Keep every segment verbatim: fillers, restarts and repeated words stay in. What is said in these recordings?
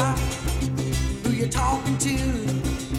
wonder who you're talking to.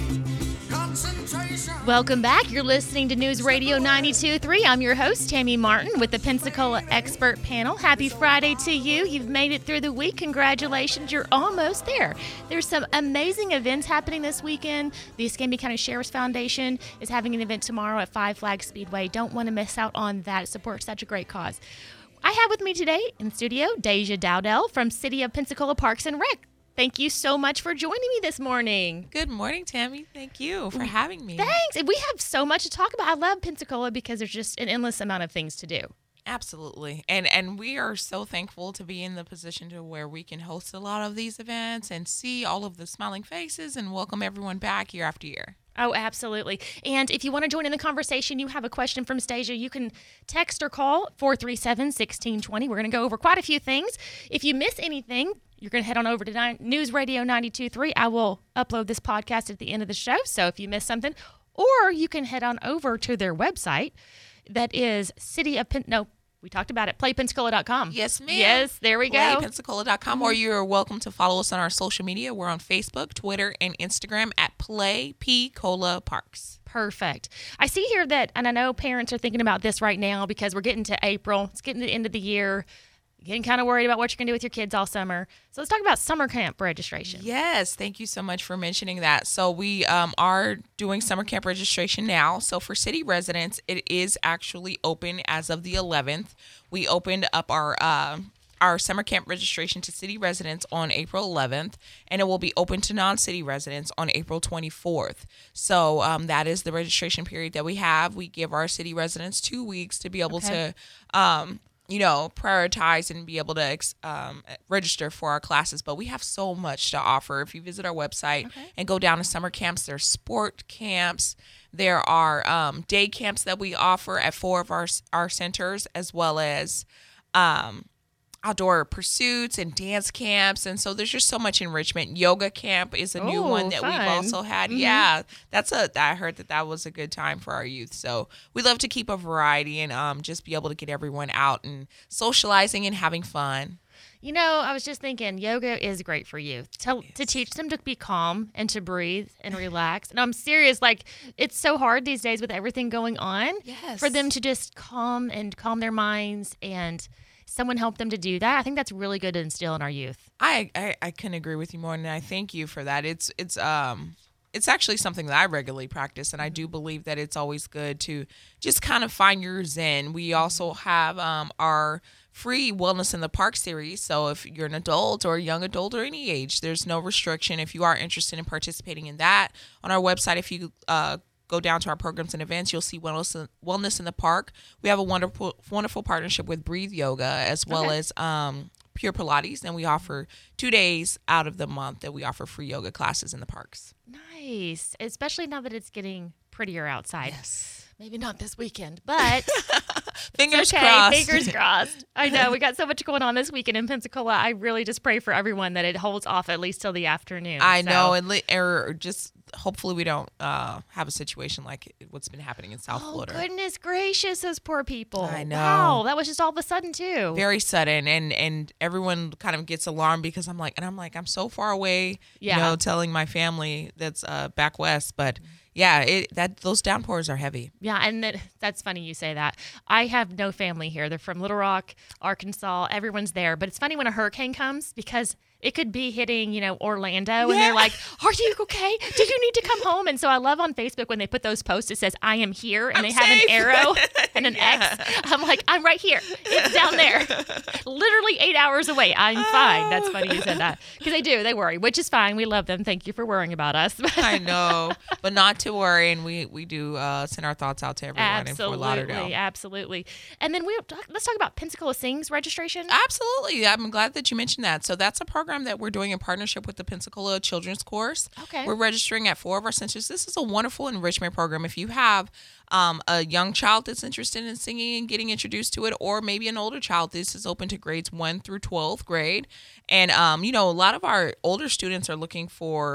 Concentration. Welcome back. You're listening to News Radio ninety-two point three. I'm your host, Tammy Martin, with the Pensacola Expert Panel. Happy Friday to you. You've made it through the week. Congratulations. You're almost there. There's some amazing events happening this weekend. The Escambia County Sheriff's Foundation is having an event tomorrow at Five Flags Speedway. Don't want to miss out on that. It supports such a great cause. I have with me today in the studio Deja Dowdell from City of Pensacola Parks and Rec. Thank you so much for joining me this morning. Good morning, Tammy. Thank you for having me. Thanks. And we have so much to talk about. I love Pensacola because there's just an endless amount of things to do. Absolutely. And and we are so thankful to be in the position to where we can host a lot of these events and see all of the smiling faces and welcome everyone back year after year. Oh, absolutely. And if you want to join in the conversation, you have a question from Stasia, you can text or call four three seven, one six two zero. We're going to go over quite a few things. If you miss anything, you're going to head on over to nine, News Radio ninety-two point three. I will upload this podcast at the end of the show, so if you miss something, or you can head on over to their website that is City of Pen- no, we talked about it, play pensacola dot com. Yes, ma'am. Yes, there we play go. pensacola dot com, mm-hmm. Or you're welcome to follow us on our social media. We're on Facebook, Twitter, and Instagram at Play P Cola Parks. Perfect. I see here that, and I know parents are thinking about this right now because we're getting to April. It's getting to the end of the year. Getting kind of worried about what you're going to do with your kids all summer. So let's talk about summer camp registration. Yes, thank you so much for mentioning that. So we um, are doing summer camp registration now. So for city residents, it is actually open as of the eleventh. We opened up our uh, our summer camp registration to city residents on April eleventh, and it will be open to non-city residents on April twenty-fourth. So um, that is the registration period that we have. We give our city residents two weeks to be able okay. to um, you know, prioritize and be able to um, register for our classes. But we have so much to offer. If you visit our website okay. and go down to summer camps, there's sport camps. There are um, day camps that we offer at four of our our centers, as well as um, outdoor pursuits and dance camps. And so there's just so much enrichment. Yoga camp is a Ooh, new one that fun. we've also had. Mm-hmm. Yeah, that's a, I heard that that was a good time for our youth. So we love to keep a variety and um, just be able to get everyone out and socializing and having fun. You know, I was just thinking yoga is great for youth to, yes. to teach them to be calm and to breathe and relax. And I'm serious, like it's so hard these days with everything going on yes. for them to just calm and calm their minds and someone help them to do that. I think that's really good to instill in our youth. I, I, I couldn't agree with you more, and I thank you for that. It's it's um it's actually something that I regularly practice, and I do believe that it's always good to just kind of find your zen. We also have um our free Wellness in the Park series. So if you're an adult or a young adult or any age, there's no restriction. If you are interested in participating in that, on our website, if you uh go down to our programs and events, you'll see Wellness, Wellness in the Park. We have a wonderful wonderful partnership with Breathe Yoga, as well okay. as um, Pure Pilates, and we offer two days out of the month that we offer free yoga classes in the parks. Nice, especially now that it's getting prettier outside. Yes. Maybe not this weekend, but fingers okay, crossed. Fingers crossed. I know we got so much going on this weekend in Pensacola. I really just pray for everyone that it holds off at least till the afternoon. I so. know, and li- or just hopefully we don't uh, have a situation like what's been happening in South oh, Florida. Goodness gracious, those poor people. I know. Wow, that was just all of a sudden too. Very sudden, and and everyone kind of gets alarmed because I'm like, and I'm like, I'm so far away, yeah. you know, telling my family that's uh, back west, but. Yeah, it, that those downpours are heavy. Yeah, and that, that's funny you say that. I have no family here. They're from Little Rock, Arkansas. Everyone's there. But it's funny when a hurricane comes because it could be hitting, you know, Orlando, and yeah. they're like, are you okay? Do you need to come home? And so I love on Facebook when they put those posts, it says, I am here, and I'm they have safe. an arrow and an yeah. X. I'm like, I'm right here. It's down there. Literally eight hours away. I'm oh. fine. That's funny you said that. Because they do. They worry, which is fine. We love them. Thank you for worrying about us. I know. But not to worry, and we, we do uh, send our thoughts out to everyone absolutely, in Fort Lauderdale. Absolutely. And then we let's talk about Pensacola Sings registration. Absolutely. I'm glad that you mentioned that. So that's a program that we're doing in partnership with the Pensacola Children's Course. Okay. We're registering at four of our centers. This is a wonderful enrichment program. If you have um, a young child that's interested in singing and getting introduced to it, or maybe an older child, this is open to grades one through twelfth grade. And, um, you know, a lot of our older students are looking for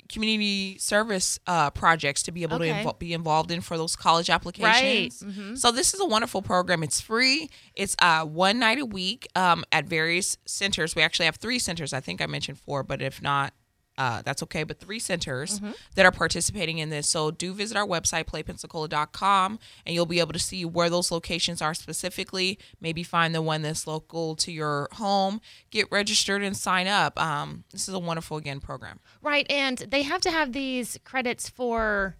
community service uh, projects to be able Okay. to invo- be involved in for those college applications. Right. Mhm. So this is a wonderful program. It's free. It's uh, one night a week um, at various centers. We actually have three centers. I think I mentioned four, but if not, uh, that's okay. But three centers Mm-hmm. that are participating in this. So do visit our website, play pensacola dot com, and you'll be able to see where those locations are specifically. Maybe find the one that's local to your home. Get registered and sign up. Um, this is a wonderful, again, program. Right, and they have to have these credits for.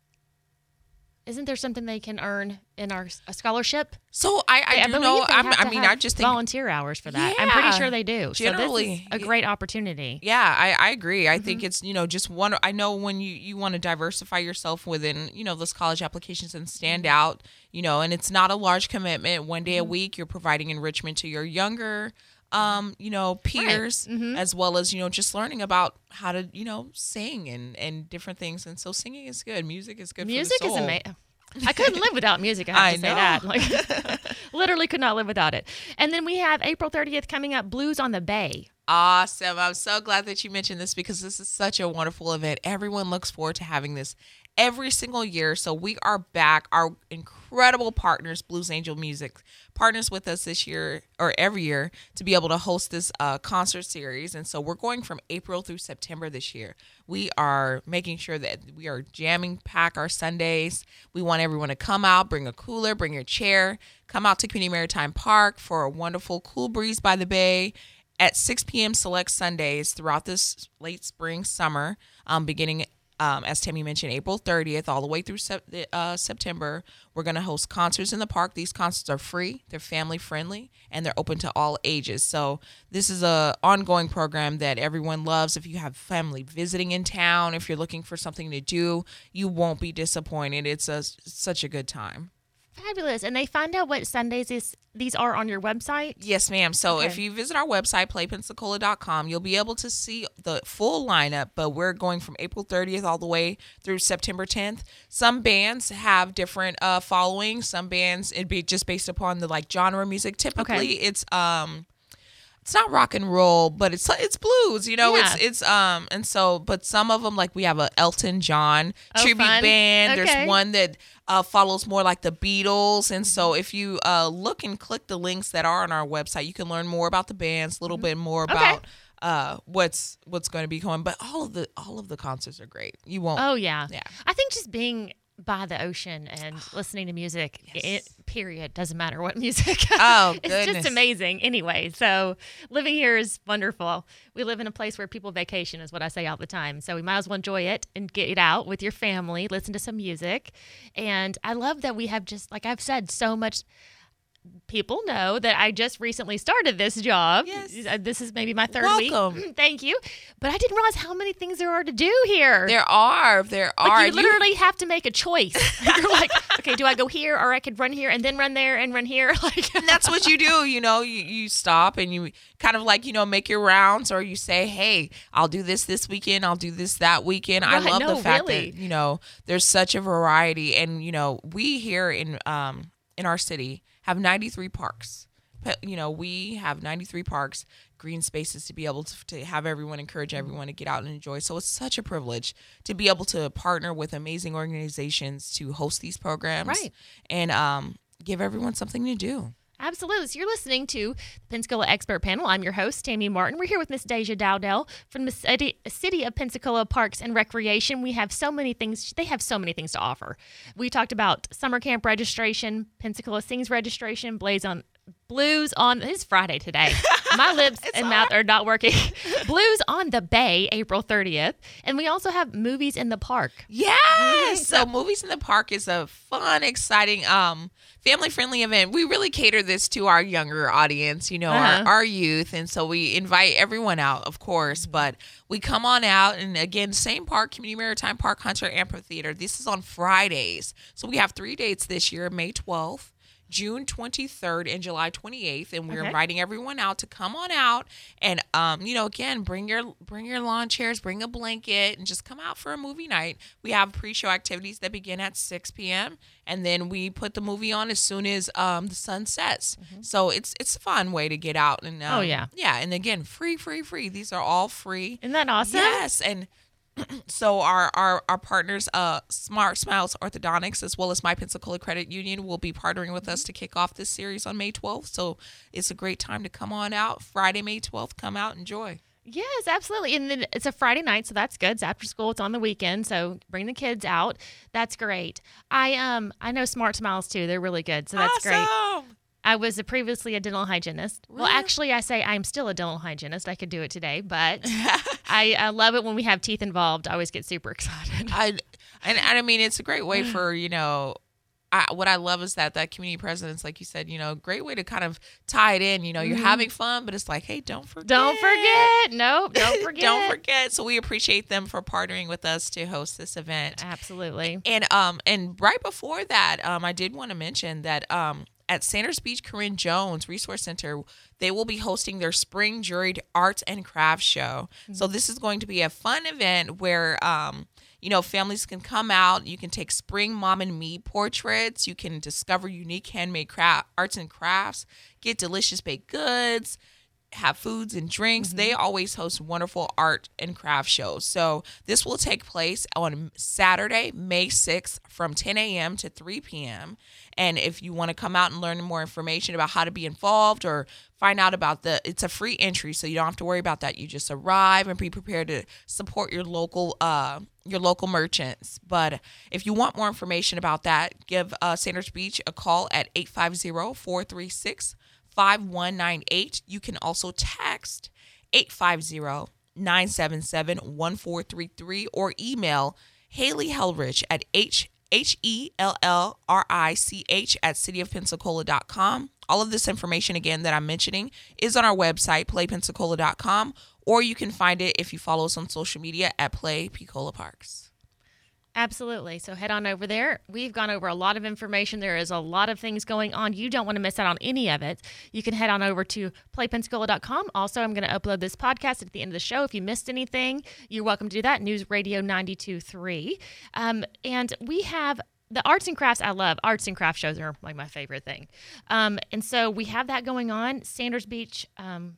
Isn't there something they can earn in our a scholarship? So I, I, I do believe know. they I'm, have I to mean, have I just think volunteer hours for that. I'm pretty Yeah, sure they do. generally, so this is a great opportunity. Yeah, I, I agree. I Mm-hmm. think it's, you know, just one. I know when you, you want to diversify yourself within, you know, those college applications and stand Mm-hmm. out, you know, and it's not a large commitment. One day a week, you're providing enrichment to your younger, um, you know, peers, Mm-hmm. as well as, you know, just learning about how to, you know, sing and, and different things. And so singing is good. Music is good Music for the is soul. amazing. I couldn't live without music. I have I to say know. that. Like, literally could not live without it. And then we have April thirtieth coming up, Blues on the Bay. Awesome. I'm so glad that you mentioned this because this is such a wonderful event. Everyone looks forward to having this every single year. So we are back. Our incredible partners, Blues Angel Music, partners with us this year or every year to be able to host this uh, concert series. And so we're going from April through September this year. We are making sure that we are jamming pack our Sundays. We want everyone to come out, bring a cooler, bring your chair, come out to Community Maritime Park for a wonderful cool breeze by the bay at six p.m. select Sundays throughout this late spring, summer, um, beginning, um, as Tammy mentioned, April thirtieth, all the way through sep- uh, September. We're going to host concerts in the park. These concerts are free, they're family friendly, and they're open to all ages. So this is a ongoing program that everyone loves. If you have family visiting in town, if you're looking for something to do, you won't be disappointed. It's a such a good time. Fabulous. And they find out what Sundays is, these are on your website? Yes, ma'am. So Okay. if you visit our website, play pensacola dot com, you'll be able to see the full lineup, but we're going from April thirtieth all the way through September tenth. Some bands have different uh, followings. Some bands, it'd be just based upon the like genre music. Typically, Okay. it's um it's not rock and roll, but it's it's blues, you know. Yeah. It's it's um and so, but some of them, like we have a Elton John Oh, tribute fun. band. Okay. There's one that uh, follows more like the Beatles, and so if you uh, look and click the links that are on our website, you can learn more about the bands, a little bit more Mm-hmm. Okay. about uh, what's what's going to be going. But all of the all of the concerts are great. You won't. Oh, yeah. Yeah. I think just being by the ocean and listening to music, Yes. it, period, doesn't matter what music. Oh, It's goodness. just amazing anyway. So living here is wonderful. We live in a place where people vacation is what I say all the time. So we might as well enjoy it and get it out with your family, listen to some music. And I love that we have just, like I've said, so much. People know that I just recently started this job. Yes. Uh, This is maybe my third Welcome. week. Thank you. But I didn't realize how many things there are to do here. There are, there Like are. you literally have to make a choice. You're like, okay, do I go here or I could run here and then run there and run here? Like And that's what you do, you know, you, you stop and you kind of like, you know, make your rounds, or you say, hey, I'll do this this weekend. I'll do this that weekend. I Right, love no, the fact really. that, you know, there's such a variety. And, you know, we here in um in our city have ninety-three parks. But, you know, we have ninety-three parks, green spaces to be able to, to have everyone, encourage everyone to get out and enjoy. So it's such a privilege to be able to partner with amazing organizations to host these programs. Right. And um, give everyone something to do. Absolutely. So you're listening to the Pensacola Expert Panel. I'm your host, Tammy Martin. We're here with Miss Deja Dowdell from the city, city of Pensacola Parks and Recreation. We have so many things. They have so many things to offer. We talked about summer camp registration, Pensacola Sings registration, Blaze on Blues on, it's Friday today. My lips and mouth are not working. Blues on the Bay, April thirtieth. And we also have movies in the park. Yes. So Movies in the Park is a fun, exciting, um, family-friendly event. We really cater this to our younger audience, you know, Uh-huh. our, our youth. And so we invite everyone out, of course, but we come on out. And again, same park, Community Maritime Park, Hunter Amphitheater. This is on Fridays. So we have three dates this year, May twelfth. June twenty-third and July twenty-eighth, and we're Okay. inviting everyone out to come on out and um you know, again, bring your bring your lawn chairs, bring a blanket, and just come out for a movie night. We have pre-show activities that begin at six p.m. and then we put the movie on as soon as um the sun sets. So it's it's a fun way to get out and um, Oh, yeah. yeah, and again, free free free. These are all free. Isn't that awesome? Yes, and So our, our, our partners, uh, Smart Smiles Orthodontics, as well as My Pensacola Credit Union, will be partnering with us to kick off this series on May twelfth. So it's a great time to come on out. Friday, May twelfth, come out, enjoy. Yes, absolutely. And then it's a Friday night, so that's good. It's after school. It's on the weekend, so bring the kids out. That's great. I um I know Smart Smiles too. They're really good, so that's awesome. great. I was a previously a dental hygienist. Really? Well, actually, I say I'm still a dental hygienist. I could do it today, but I, I love it when we have teeth involved. I always get super excited. I and, and I mean, it's a great way for, you know, I, what I love is that that community president's, like you said, you know, great way to kind of tie it in. You know, you're mm-hmm. having fun, but it's like, hey, don't forget. Don't forget. Nope, don't forget. Don't forget. So we appreciate them for partnering with us to host this event. Absolutely. And um and right before that, um I did want to mention that um at Sanders Beach Corinne Jones Resource Center, they will be hosting their Spring Juried Arts and Crafts Show. Mm-hmm. So this is going to be a fun event where um you know, families can come out. You can take spring mom and me portraits. You can discover unique handmade craft, arts and crafts, get delicious baked goods, have foods and drinks. Mm-hmm. They always host wonderful art and craft shows. So this will take place on Saturday, May sixth from ten a.m. to three p.m. And if you want to come out and learn more information about how to be involved or find out about the, it's a free entry, so you don't have to worry about that. You just arrive and be prepared to support your local uh, your local merchants. But if you want more information about that, give uh, Sanders Beach a call at eight five zero, four three six, five one nine eight. You can also text eight five zero, nine seven seven, one four three three or email Haley Hellrich at h H E L L R I C H at city of pensacola dot com. All of this information, again, that I'm mentioning is on our website, play pensacola dot com, or you can find it if you follow us on social media at Play Picola Parks. Absolutely. So head on over there. We've gone over a lot of information. There is a lot of things going on. You don't want to miss out on any of it. You can head on over to play pensacola dot com. Also, I'm going to upload this podcast at the end of the show. If you missed anything, you're welcome to do that. News Radio ninety-two point three. Um, and we have the arts and crafts. I love arts and craft shows are like my favorite thing. Um, and so we have that going on. Sanders Beach, um,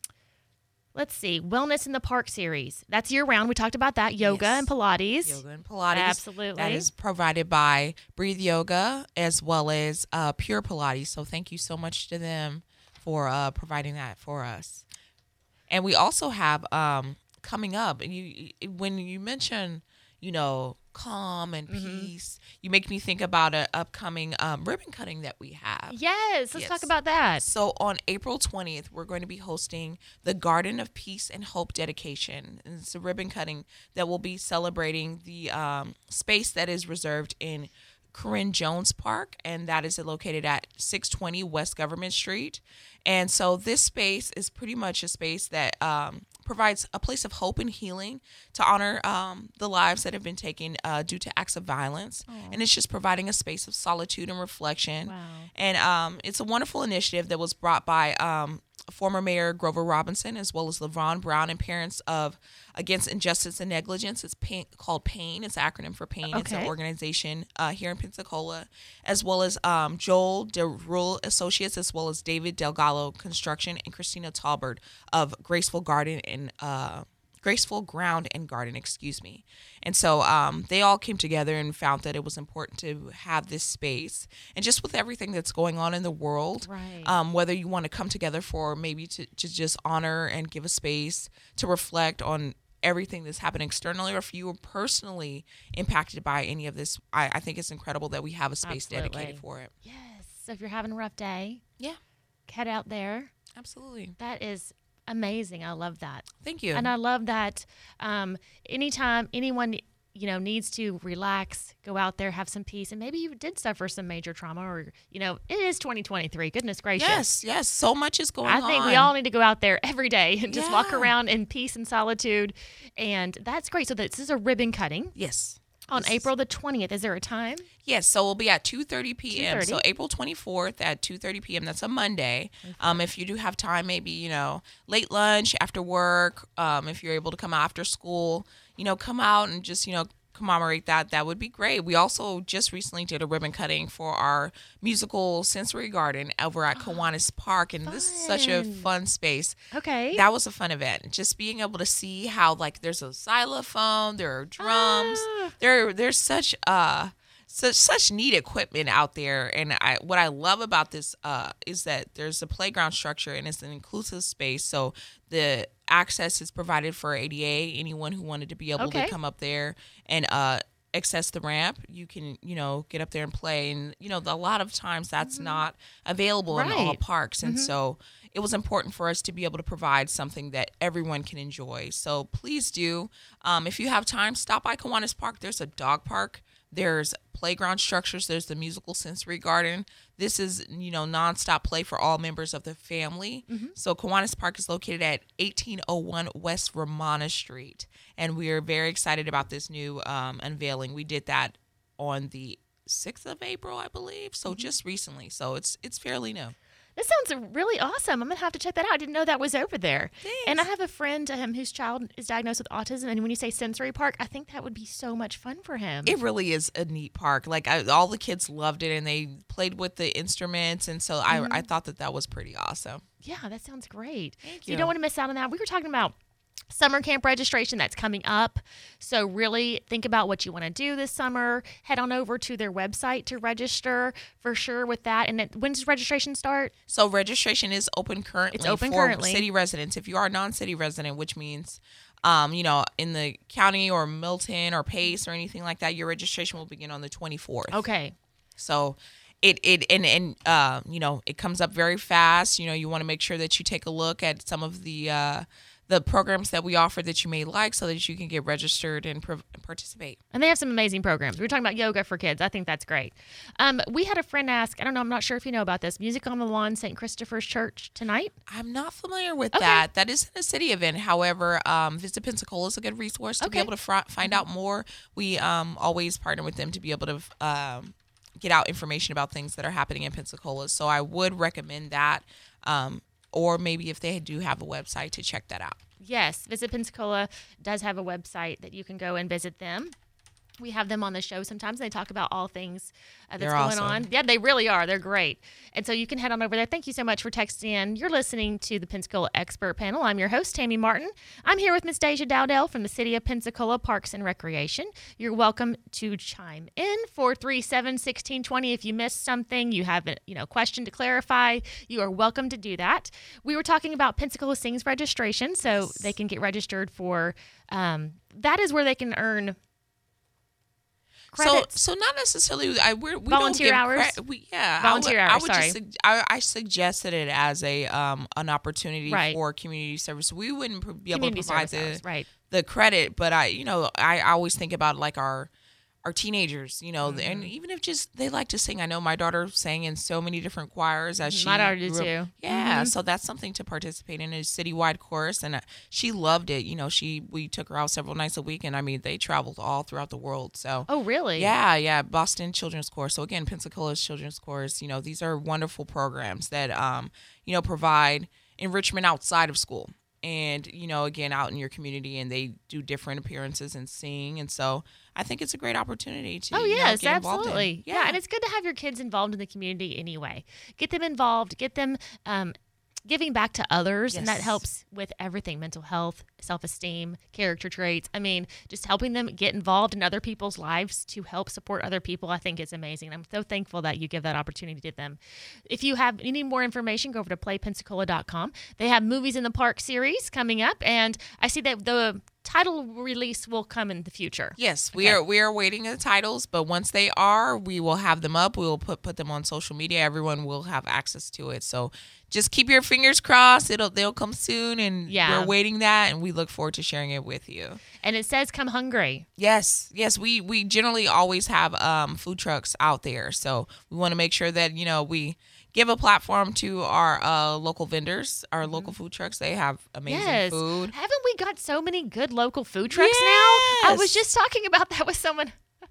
let's see, Wellness in the Park series. That's year round. We talked about that. Yoga yes. and Pilates. Yoga and Pilates. Absolutely. That is provided by Breathe Yoga as well as uh, Pure Pilates. So thank you so much to them for uh, providing that for us. And we also have um, coming up, and you when you mention, you know, calm and peace, mm-hmm. you make me think about an upcoming um, ribbon cutting that we have. Yes, let's yes. talk about that. So on April twentieth, we're going to be hosting the Garden of Peace and Hope dedication. And it's a ribbon cutting that will be celebrating the um, space that is reserved in Corinne Jones Park, and that is located at six twenty West Government Street. And so this space is pretty much a space that um, provides a place of hope and healing to honor um, the lives that have been taken uh, due to acts of violence. Aww. And it's just providing a space of solitude and reflection. Wow. And um, it's a wonderful initiative that was brought by um, former Mayor Grover Robinson, as well as LeVon Brown, and parents of Against Injustice and Negligence. It's pain, called PAIN. It's an acronym for PAIN. Okay. It's an organization uh, here in Pensacola, as well as um, Joel DeRule Associates, as well as David Delgado Construction, and Christina Talbert of Graceful Garden and uh, Graceful Ground and Garden, excuse me. And so um, they all came together and found that it was important to have this space. And just with everything that's going on in the world, right. um, whether you want to come together for maybe to, to just honor and give a space to reflect on everything that's happening externally, or if you were personally impacted by any of this, I, I think it's incredible that we have a space Absolutely. dedicated for it. Yes. So if you're having a rough day, yeah, head out there. Absolutely. That is amazing. I love that. Thank you. And I love that um, anytime anyone, you know, needs to relax, go out there, have some peace, and maybe you did suffer some major trauma, or, you know, it is twenty twenty-three. Goodness gracious. Yes, yes. So much is going I on. think we all need to go out there every day and just Yeah. walk around in peace and solitude. And that's great. So this is a ribbon cutting. Yes. On Yes. April the twentieth. Is there a time? Yes, so we'll be at two thirty p.m. two thirty. So April twenty-fourth at two thirty p.m. That's a Monday. Um, if you do have time, maybe, you know, late lunch, after work, um, if you're able to come after school, you know, come out and just, you know, commemorate that, that would be great. We also just recently did a ribbon cutting for our musical sensory garden over at Kiwanis Park, and this is such a fun space. Okay. That was a fun event. Just being able to see how, like, there's a xylophone, there are drums, Ah. there there's such uh such such neat equipment out there. And I what I love about this uh is that there's a playground structure and it's an inclusive space. So the access is provided for A D A. Anyone who wanted to be able Okay. to come up there and uh access the ramp, you can, you know, get up there and play. And, you know, a lot of times that's not available in all Right. parks. And so it was important for us to be able to provide something that everyone can enjoy. So please do. Um, if you have time, stop by Kiwanis Park. There's a dog park. There's playground structures. There's the musical sensory garden. This is, you know, nonstop play for all members of the family. So Kiwanis Park is located at eighteen oh one West Ramona Street. And we are very excited about this new um, unveiling. We did that on the sixth of April, I believe. So just recently. So it's it's fairly new. This sounds really awesome. I'm going to have to check that out. I didn't know that was over there. And I have a friend um, whose child is diagnosed with autism. And when you say sensory park, I think that would be so much fun for him. It really is a neat park. Like I, all the kids loved it, and they played with the instruments, and so I, I thought that that was pretty awesome. Yeah, that sounds great. Thank So you you. don't want to miss out on that. We were talking about summer camp registration that's coming up. So really think about what you want to do this summer. Head on over to their website to register for sure with that. And it, when does registration start? So registration is open currently. It's open for currently. city residents. If you are a non-city resident, which means, um, you know, in the county or Milton or Pace or anything like that, your registration will begin on the twenty-fourth. Okay. So it, it and, and uh, you know, it comes up very fast. You know, you want to make sure that you take a look at some of the uh, the programs that we offer that you may like so that you can get registered and pr- participate. And they have some amazing programs. We were talking about yoga for kids. I think that's great. Um, we had a friend ask, I don't know, I'm not sure if you know about this, Music on the Lawn, Saint Christopher's Church tonight. I'm not familiar with Okay. that. That isn't a city event. However, um, Visit Pensacola is a good resource to be Okay. able to fr- find out more. We um, always partner with them to be able to um, get out information about things that are happening in Pensacola. So I would recommend that. Um, or maybe if they do have a website, to check that out. Yes, Visit Pensacola does have a website that you can go and visit them. We have them on the show sometimes. They talk about all things uh, that's They're going awesome. on. Yeah, they really are. They're great. And so you can head on over there. Thank you so much for texting in. You're listening to the Pensacola Expert Panel. I'm your host, Tammy Martin. I'm here with Miss Deja Dowdell from the City of Pensacola Parks and Recreation. You're welcome to chime in, four three seven, one six two zero. If you missed something, you have a you know, question to clarify, you are welcome to do that. We were talking about Pensacola Sings registration, so they can get registered for, um, that is where they can earn credits. So, so not necessarily. I we're, we Volunteer don't give hours? cre- we, yeah, Volunteer I would, hours, I would sorry. just. sug- I, I suggested it as a um an opportunity Right. for community service. We wouldn't pr- be able to Community provide service the hours, right. the credit, but I, you know, I always think about like our our teenagers, you know, Mm-hmm. and even if just they like to sing. I know my daughter sang in so many different choirs as she My daughter did grew up. too. Yeah, Mhm. so that's something to participate in, a citywide chorus, and uh, she loved it. You know, she we took her out several nights a week, and I mean they traveled all throughout the world. So Oh, really? yeah, yeah, Boston Children's Chorus. So again, Pensacola's Children's Chorus. You know, these are wonderful programs that um, you know, provide enrichment outside of school, and you know, again, out in your community, and they do different appearances and sing, and so I think it's a great opportunity to. Oh, you know, yes, get involved in. absolutely. Yeah. Yeah, and it's good to have your kids involved in the community anyway. Get them involved, get them um, giving back to others, and that Yes. helps with everything, mental health, self-esteem, character traits. I mean, just helping them get involved in other people's lives to help support other people, I think is amazing. I'm so thankful that you give that opportunity to them. If you have any more information, go over to play pensacola dot com. They have Movies in the Park series coming up, and I see that the title release will come in the future. Yes, we Okay. are we are waiting the titles, but once they are, we will have them up. We will put put them on social media. Everyone will have access to it. So just keep your fingers crossed. It'll they'll come soon, and Yeah. we're waiting that, and we look forward to sharing it with you. And it says come hungry. Yes, yes, we we generally always have um, food trucks out there, so we want to make sure that you know we give a platform to our uh, local vendors, our local food trucks. They have amazing Mm-hmm. Yes. food. Haven't we got so many good local food trucks now? I was Yes. just talking about that with someone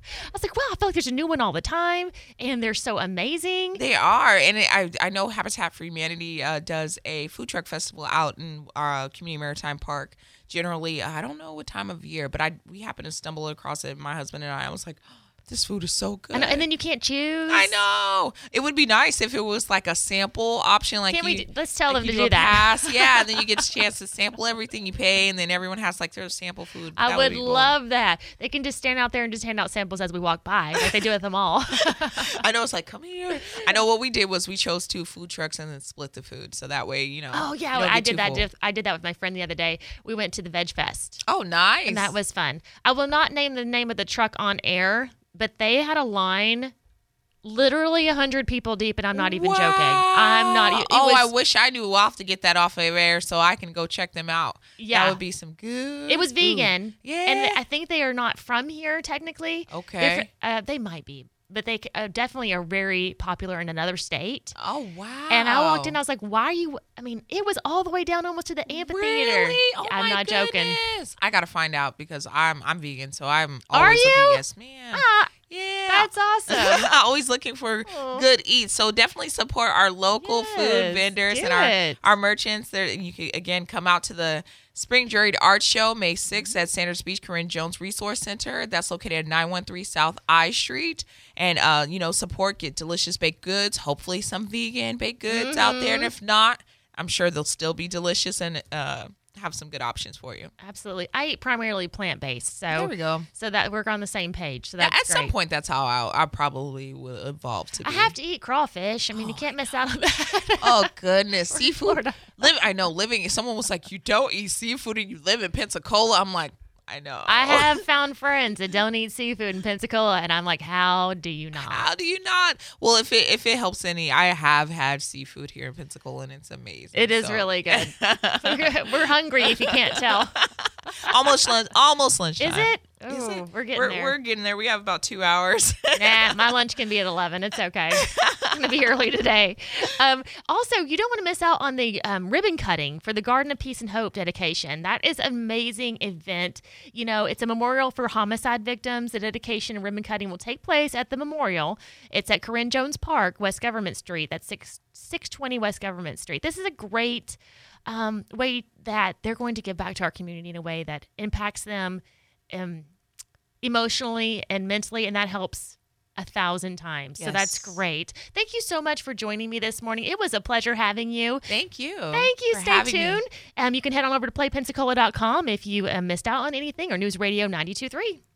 I was like, wow, I feel like there's a new one all the time, and they're so amazing. They are, and it, I I know Habitat for Humanity uh, does a food truck festival out in our Community Maritime Park. Generally, I don't know what time of year, but I we happened to stumble across it. My husband and I, I was like, this food is so good. I know, and then you can't choose. I know. It would be nice if it was like a sample option. Like Can you, we? Do, let's tell like them to you do go that. Pass. Yeah, and then you get a chance to sample everything you pay, and then everyone has like their sample food. I That would be cool. love that. They can just stand out there and just hand out samples as we walk by, like they do at the mall. I know, it's like, come here. I know what we did was we chose two food trucks and then split the food, so that way, you know. Oh yeah, you don't I get did too that. full. Just, I did that with my friend the other day. We went to the Veg Fest, Oh, nice. and that was fun. I will not name the name of the truck on air, but they had a line, literally a hundred people deep, and I'm not even Wow. joking. I'm not. It oh, was, I wish I knew. We'll have to get that off of air so I can go check them out. Yeah. That would be some good. It was food. vegan. Yeah. And I think they are not from here technically. Okay. They're fr- Uh, they might be, but they uh, definitely are very popular in another state. Oh, wow. And I walked in, I was like, why are you? I mean, it was all the way down almost to the amphitheater. Really? Oh, I'm my not joking. goodness. I got to find out because I'm I'm vegan, so I'm Are always you? looking. Yes, ma'am. Ah, Yeah. that's awesome. Always looking for Aw. good eats. So definitely support our local Yes, food vendors do and our, it. our merchants. There, you can again come out to the Spring Juried Art Show May sixth at Sanders Beach Corinne Jones Resource Center. That's located at nine one three South I Street. And uh, you know, support, get delicious baked goods. Hopefully some vegan baked goods out there. And if not, I'm sure they'll still be delicious and uh have some good options for you. Absolutely. I eat primarily plant based, so There we go. so that we're on the same page. So Yeah, that's at great. some point, that's how I, I probably will evolve to be. I have to eat crawfish. I mean, you can't miss out on that. Oh goodness, in seafood. Florida. Live, I know. Living. Someone was like, "You don't eat seafood, and you live in Pensacola." I'm like, I know. I have found friends that don't eat seafood in Pensacola, and I'm like, how do you not? How do you not? Well, if it if it helps any, I have had seafood here in Pensacola, and it's amazing. It is So- really good. We're hungry if you can't tell. almost lunch. Almost lunchtime. Is it? Is Ooh, it? we're getting we're, there. We're getting there. We have about two hours. Nah, my lunch can be at eleven. It's okay. I'm going to be early today. Um, also, you don't want to miss out on the um, ribbon cutting for the Garden of Peace and Hope dedication. That is an amazing event. You know, it's a memorial for homicide victims. The dedication and ribbon cutting will take place at the memorial. It's at Corinne Jones Park, West Government Street. That's six, six twenty West Government Street. This is a great um, way that they're going to give back to our community in a way that impacts them um, emotionally and mentally, and that helps a thousand times. So that's Yes. great. Thank you so much for joining me this morning. It was a pleasure having you. Thank you. Thank you. for Stay having me. tuned. Um, you can head on over to play pensacola dot com if you uh, missed out on anything, or News Radio ninety-two point three.